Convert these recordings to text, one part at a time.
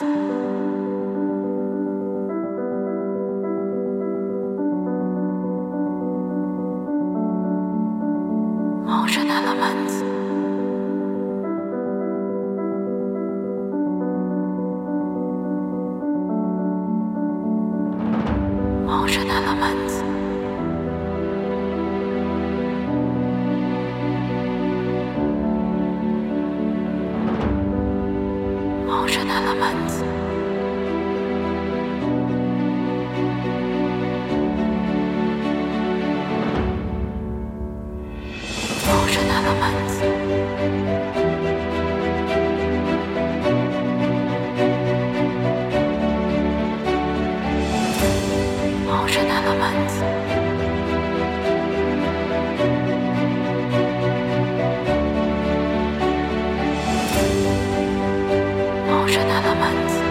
子，猫着那了蛮子，猫着那了蛮子，猫着那了蛮子，猫着那了蛮子，猫着那了蛮子，猫着那了蛮子，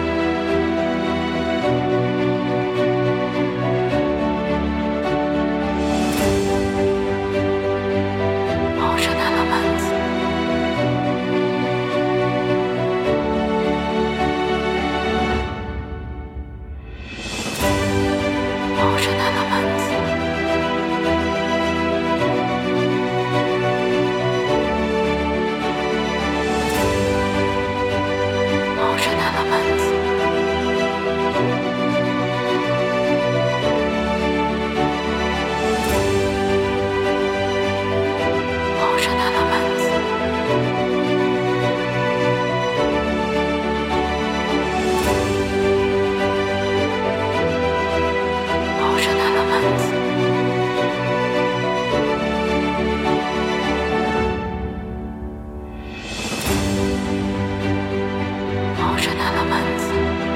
猫着那了蛮子，猫着那了蛮子，猫着那了蛮子，猫着那了蛮子，猫着那了蛮子，猫着那了蛮子，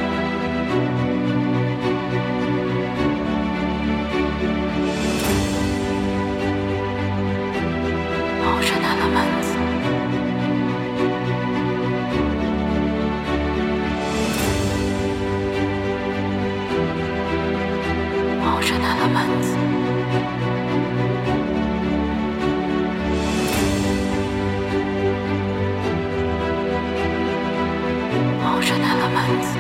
猫着那了蛮子，猫着那了蛮子，猫着那了蛮子。